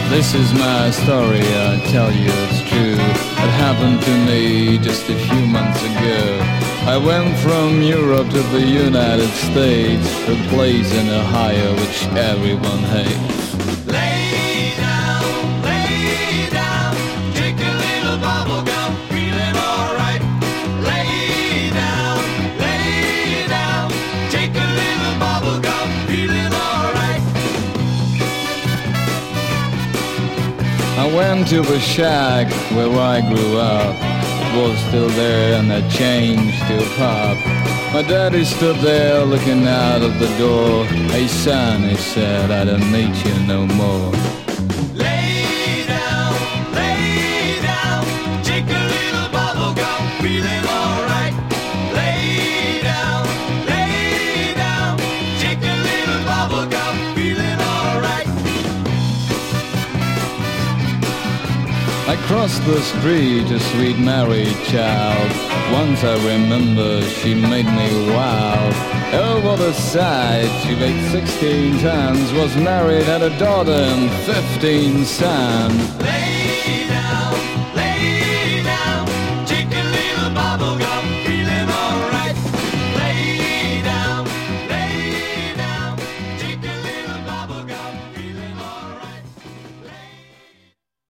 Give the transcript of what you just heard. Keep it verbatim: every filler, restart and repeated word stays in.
This is my story, I tell you it's true. It happened to me just a few months ago. I went from Europe to the United States, a place in Ohio which everyone hates. Lay down, lay down, take a little bubble gum, feeling alright. Lay down, lay down, take a little bubble gum, feeling alright. I went to the shack where I grew up. It was still there and I changed to a pub. My daddy stood there looking out of the door. Hey son, he said, I don't need you no more. Lay down, lay down, take a little bubble gum, feeling alright. Lay down, lay down, take a little bubble gum, feeling alright. I crossed the street, a sweet married child. Once I remember she made me wild. Oh, what a sight, she weighed sixteen tons, was married, had a daughter and fifteen sons. Lay down,